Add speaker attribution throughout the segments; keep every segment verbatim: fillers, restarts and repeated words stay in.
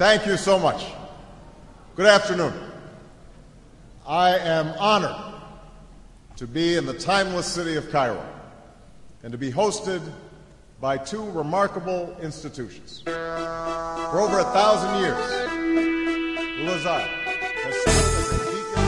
Speaker 1: Thank you so much. Good afternoon. I am honored to be in the timeless city of Cairo and to be hosted by two remarkable institutions. For over a thousand years, Al-Azhar has served as a beacon.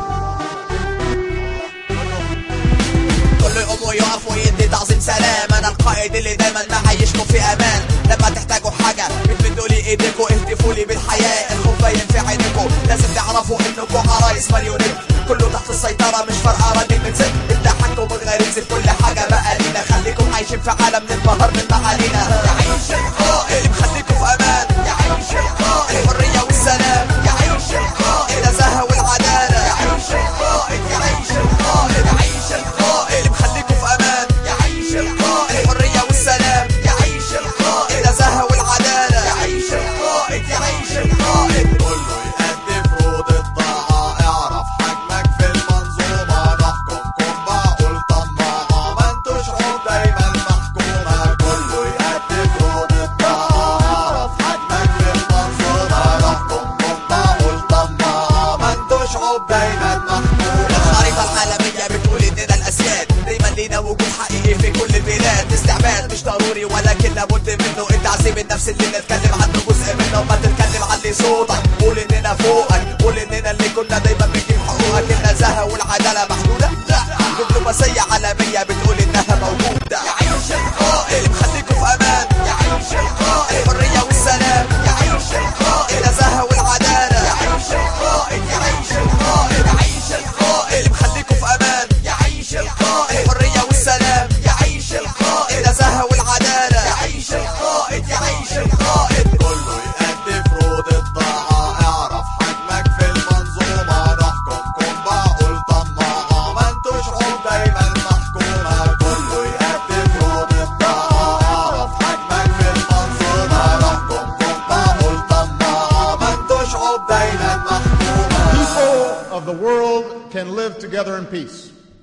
Speaker 2: كل يقوم ويقف ويدي تعظيم سلام. انا القائد اللي دايما معيشكم في امان. لما تحتاجوا حاجه بتمدوا لي ايديكوا، اهتفوا لي بالحياه. الخوف باين في عينيكوا، لازم تعرفوا انكم عرايس مليونين. كله تحت السيطره، مش فارقه راجل من ست. التحكم الغريزي في كل حاجه بقى لينا. خليكم عايشين في عالم ننبهر من معالينا. يعيش القائد مخليكم في امان. يعيش القائد الحريه والسلام. يعيش القائد النزاهه والعداله. يعيش القائد يعيش القائد يعيش القائد مخليكم في امان. يعيش القائد الحريه والسلام. يعيش القائد النزاهه والعداله. يعيش القائد يعيش القائد. كله يأدي فروض الطاعه. اعرف حجمك في المنظومه. نحكمكم معقول طماعه. ما انتوش عود دايما محكومه. كله يأدي فروض الطاعه. اعرف حجمك في المنظومه. نحكمكم معقول طماعه. ما انتوش عود دايما محكومه. الخريطه العالميه بتقول اننا الاسياد. دايما لينا وجود حقيقي في كل البلاد. استعباد مش ضروري ولكن لابد منه. التعذيب النفسي اللي نتكلم عنه جزء منه. ما تتكلم علي صوتك، قول اننا فوقك. قول اننا اللي كنا دايما بنجيب حقوقك. النزاهه والعداله محدوده؟ لا، دبلوماسيه عالميه بتقول انها موجوده. يعيش القائد مخليكم في امان. يعيش القائد الحريه والسلام. يعيش القائد النزاهه والعداله. يعيش القائد يعيش القائد يعيش القائد مخليكم في امان. يعيش القائد الحريه والسلام. يعيش القائد النزاهه والعداله. يعيش القائد يعيش القائد. كله يأدي فروض الطاعه. اعرف حجمك في المنظومه. نحكمكم معقول طماعه. ما انتوش عود دايما محكومه. كله يأدي فروض الطاعه. اعرف حجمك في المنظومه. نحكمكم معقول طماعه. ما انتوش عود دايما محكومه.
Speaker 1: People of the world can live together in peace.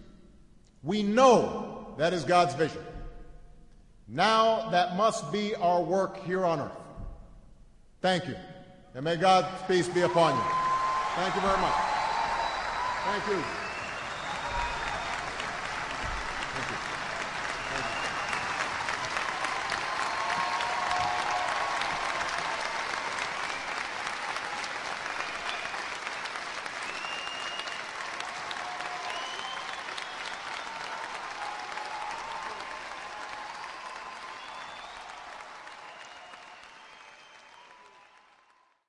Speaker 1: We know that is God's vision. Now that must be our work here on earth. Thank you. And may God's peace be upon you. Thank you very much. Thank you.